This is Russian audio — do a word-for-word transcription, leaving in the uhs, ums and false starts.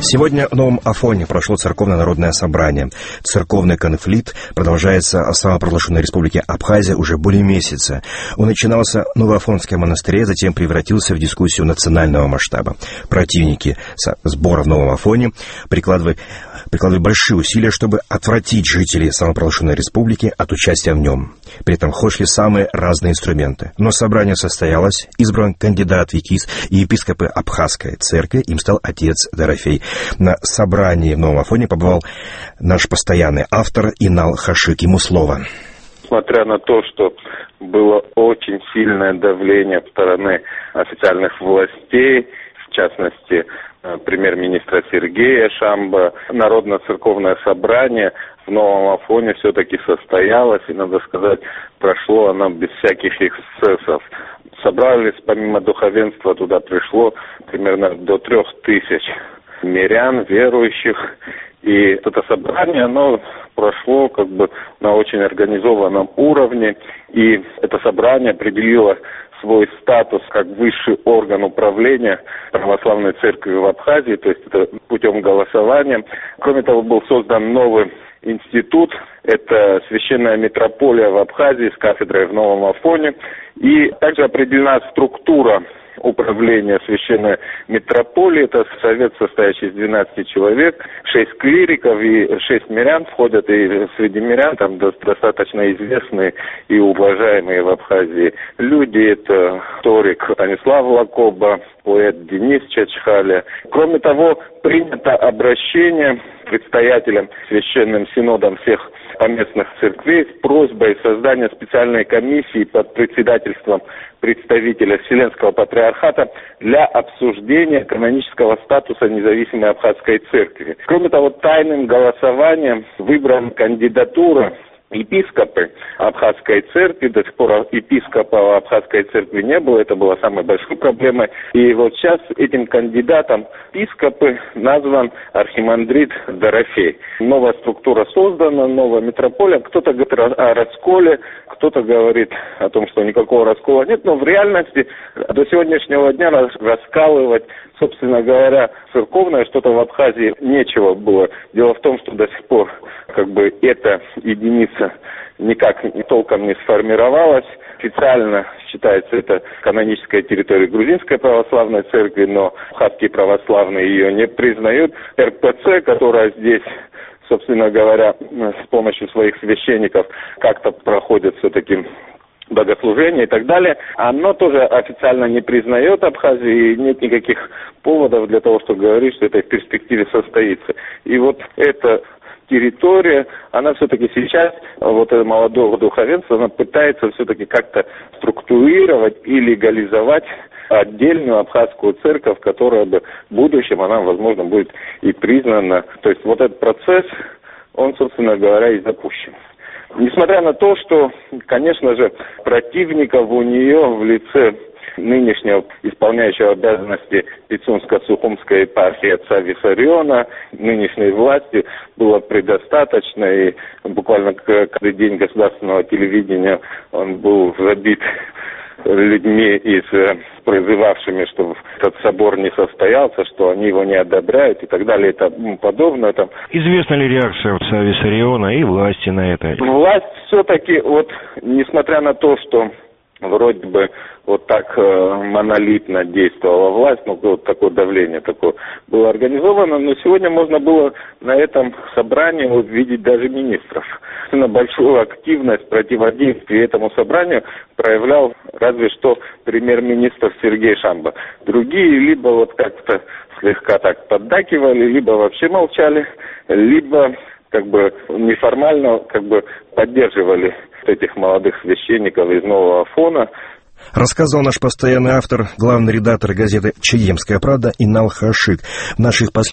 Сегодня в Новом Афоне прошло церковно-народное собрание. Церковный конфликт продолжается в самопровозглашенной республике Абхазия уже более месяца. Он начинался в Новоафонском монастыре, затем превратился в дискуссию национального масштаба. Противники сбора в Новом Афоне прикладывали, прикладывали большие усилия, чтобы отвратить жителей самопровозглашенной республики от участия в нем. При этом хошли самые разные инструменты. Но собрание состоялось, избран кандидат в ЕКИС и епископы Абхазской церкви, им стал отец Дорофей. На собрании в Новом Афоне побывал наш постоянный автор Инал Хашик. Ему слово. Несмотря на то, что было очень сильное давление со стороны официальных властей, в частности, премьер-министра Сергея Шамба, Народно-церковное собрание в Новом Афоне все-таки состоялось, и, надо сказать, прошло оно без всяких эксцессов. Собрались, помимо духовенства, туда пришло примерно до трех тысяч мирян, верующих, и это собрание, оно прошло как бы на очень организованном уровне, и это собрание определило свой статус как высший орган управления православной церкви в Абхазии, то есть это путем голосования. Кроме того, был создан новый институт, это священная митрополия в Абхазии с кафедрой в Новом Афоне, и также определена структура управления священной митрополии. Это совет, состоящий из двенадцати человек, шесть клириков и шесть мирян входят, и среди мирян там достаточно известные и уважаемые в Абхазии люди. Это историк Станислав Лакоба, поэт Денис Чачхаля. Кроме того, принято обращение предстоятелям священным синодом всех поместных церквей с просьбой создания специальной комиссии под председательством представителя Вселенского патриархата для обсуждения канонического статуса независимой Абхазской церкви. Кроме того, тайным голосованием выбрана кандидатура епископы Абхазской церкви. До сих пор епископа Абхазской церкви не было, это была самой большой проблемой. И вот сейчас этим кандидатом епископы назван архимандрит Дорофей. Новая структура создана, новая митрополия. Кто-то говорит о расколе, кто-то говорит о том, что никакого раскола нет, но в реальности до сегодняшнего дня раскалывать, собственно говоря, церковное что-то в Абхазии нечего было. Дело в том, что до сих пор как бы эта единица никак толком не сформировалась. Официально считается это канонической территорией Грузинской православной церкви, но абхазские православные ее не признают. эр пэ цэ, которая здесь, собственно говоря, с помощью своих священников как-то проходит все-таки богослужения и так далее, оно тоже официально не признает Абхазию, и нет никаких поводов для того, чтобы говорить, что это в перспективе состоится. И вот эта территория, она все-таки сейчас, вот это молодого духовенства, она пытается все-таки как-то структурировать и легализовать отдельную абхазскую церковь, которая бы в будущем, она, возможно, будет и признана. То есть вот этот процесс, он, собственно говоря, и запущен. Несмотря на то, что, конечно же, противников у нее в лице нынешнего исполняющего обязанности Пицунско-Сухумской епархии отца Виссариона, нынешней власти было предостаточно, и буквально каждый день государственного телевидения он был забит людьми, из, призывавшими, чтобы этот собор не состоялся, что они его не одобряют и так далее и тому подобное. Там. Известна ли реакция отца Виссариона и власти на это? Власть все-таки, вот, несмотря на то, что вроде бы вот так э, монолитно действовала власть, ну, вот такое давление такое было организовано, но сегодня можно было на этом собрании увидеть даже министров. На большую активность противодействия этому собранию проявлял разве что премьер-министр Сергей Шамба. Другие либо вот как-то слегка так поддакивали, либо вообще молчали, либо как бы неформально как бы поддерживали этих молодых священников из Нового Афона. Рассказал наш постоянный автор, главный редактор газеты «Чаемская правда» Инал Хашик. В наших